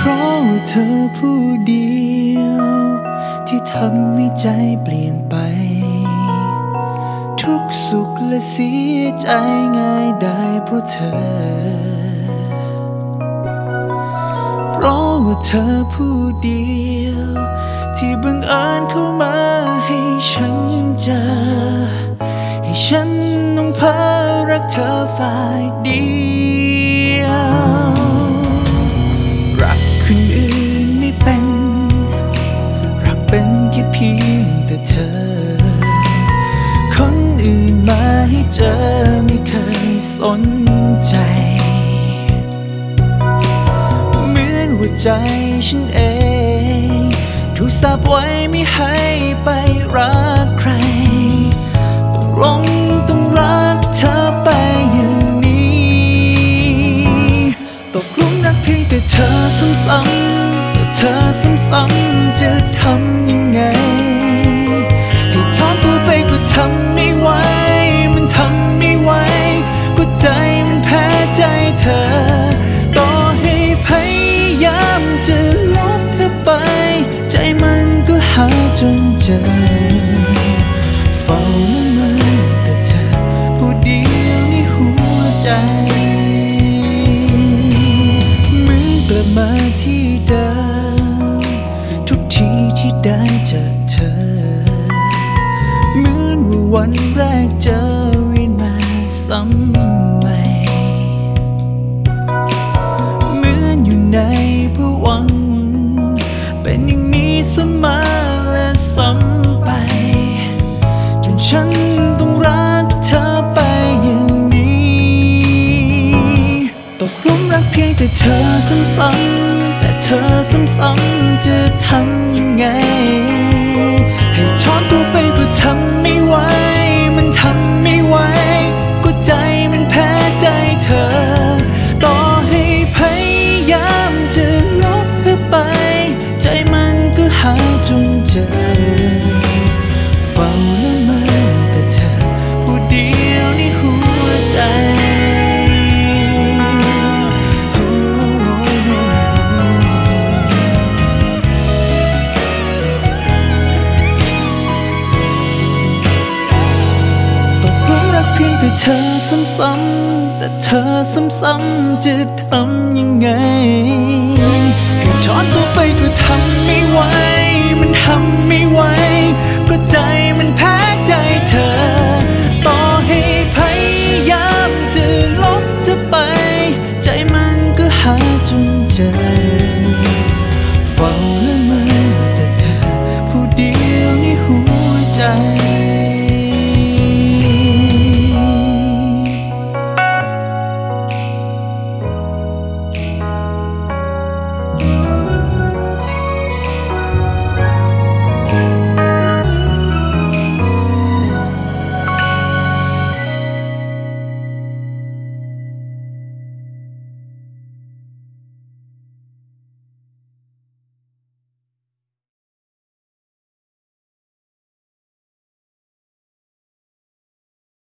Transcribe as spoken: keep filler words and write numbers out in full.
ราะว่าเธอผู้เดียวที่ทำให้ใจเปลี่ยนไปทุกสุขและเสียใจง่ายได้เพราะเธอเพราะว่าเธอผู้เดียวที่บังเอิญเข้ามาให้ฉันเจอให้ฉันต้องเพ้อรักเธอฝ่ายเดียวรักคนอื่นไม่เป็นรักเป็นแค่เพียงแต่เธอคนอื่นมาให้เจอไม่เคยสนใจเหมือนว่าใจฉันเองถูกสาปไว้ไม่ให้ไปรักใครต้องลงต้องรักเธอไปอย่างนี้ตกหลุมรักเพียงแต่เธอซ้ำๆแต่เธอซ้ำๆจะทำยังไงให้ถอนตัวไปก็ทำไม่ไหวมันทำไม่ไหวก็ใจมันแพ้ใจเธอต่อให้พยายามจะลบเธอไปใจมันก็หาจนเจอเฝ้าละเมอแต่เธอผู้เดียวในหัวใจเหมือนกลับมาที่เดิมทุกทีที่ได้เจอเธอเหมือนว่าวันแรกเจอเวียนมาซ้ำใหม่เหมือนอยู่ในภวังค์เป็นอย่างนี้เสมอและซ้ำไปจนฉันต้องรักเธอไปอย่างนี้ตกหลุมรักเพียงแต่เธอซ้ำๆแต่เธอซ้ำๆจะทำยังไงให้ถอนตัวไปก็ทำไม่ไหวมันทำไม่ไหวก็ใจมันแพ้ใจเธอต่อให้พยายามจะลบเธอไปใจมันก็หาจนเจอเฝ้าละเมอแต่เธอผู้เดียวในหัวใจเพียงแต่เธอซ้ำๆแต่เธอซ้ำๆจะทำยังไงให้ถอนตัวไปก็ทำไม่ไหวมันทำไม่ไหวก็ใจมันแพ้ใจเธอต่อให้พยายามจะลบเธอไปใจมันก็หาจนเจอ